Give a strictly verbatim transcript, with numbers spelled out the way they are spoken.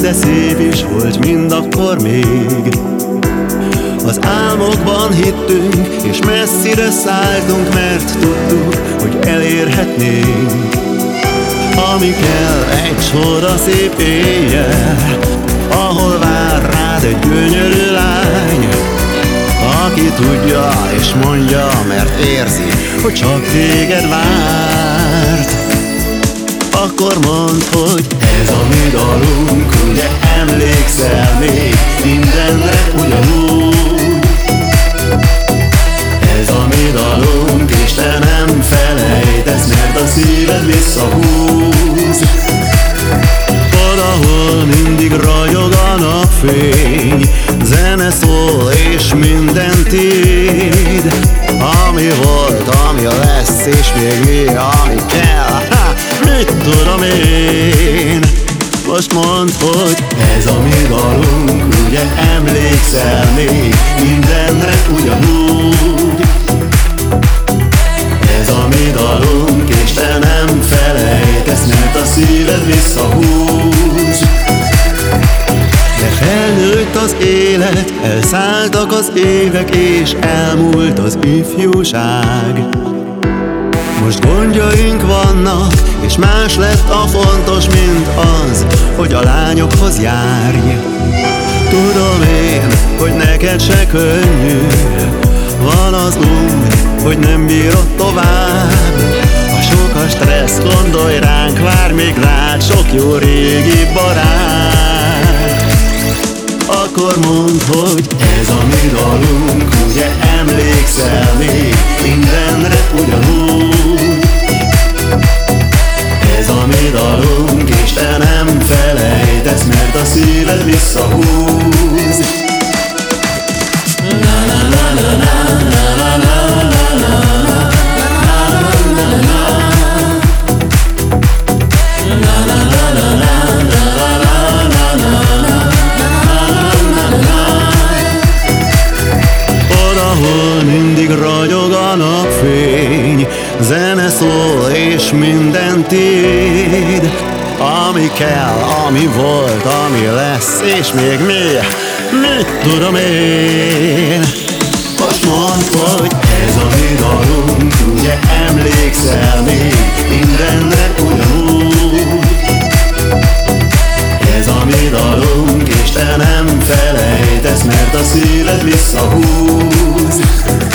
de szép is volt mindakkor még. Az álmokban hittünk, és messzire szálltunk, mert tudtuk, hogy elérhetnénk. Ami kell, egy sorra szép éjjel, ahol vár rád egy gyönyörű lány, aki tudja és mondja, mert érzi, hogy csak téged várt. Akkor mondd, hogy ez a mi dalunk, ugye emlékszel még mindenre ugyanúgy. Ez a mi dalunk, és te nem felejtesz, mert a szíved visszahúz. Odahol mindig ragyog a napfény, zene szól és minden tiéd. Ami volt, ami lesz, és még mi, ami kell, ha, mit tudom én. Most mondd, hogy ez a mi dalunk, ugye emlékszel még mindenre ugyanúgy. Ez a mi dalunk, és te nem felejtesz, mert a szíved visszahúz. De felnőtt az élet, elszálltak az évek, és elmúlt az ifjúság. Most gondjaink vannak, és más lett a fontos, mint az, hogy a lányokhoz járj. Tudom én, hogy neked se könnyű, van az úgy, hogy nem bírod tovább. A sok a stressz, gondolj ránk, vár még rád sok jó régi barát. Akkor mondd, hogy ez a mi dalunk, ugye emlékszel még mindenre ugyanúgy. Ez a mi dalunk, és te nem felejtesz, mert a szíved visszahúz. La la la la la la la la la. Odahol mindig ragyog a napfény, zene szól és minden tiéd. Ami kell, ami volt, ami lesz, és még mi, mit tudom én. Most mondd, hogy ez a mi dalunk, ugye emlékszel még mindenre ugyanúgy. Ez a mi dalunk, és te nem felejtesz, mert a szíved visszahúz.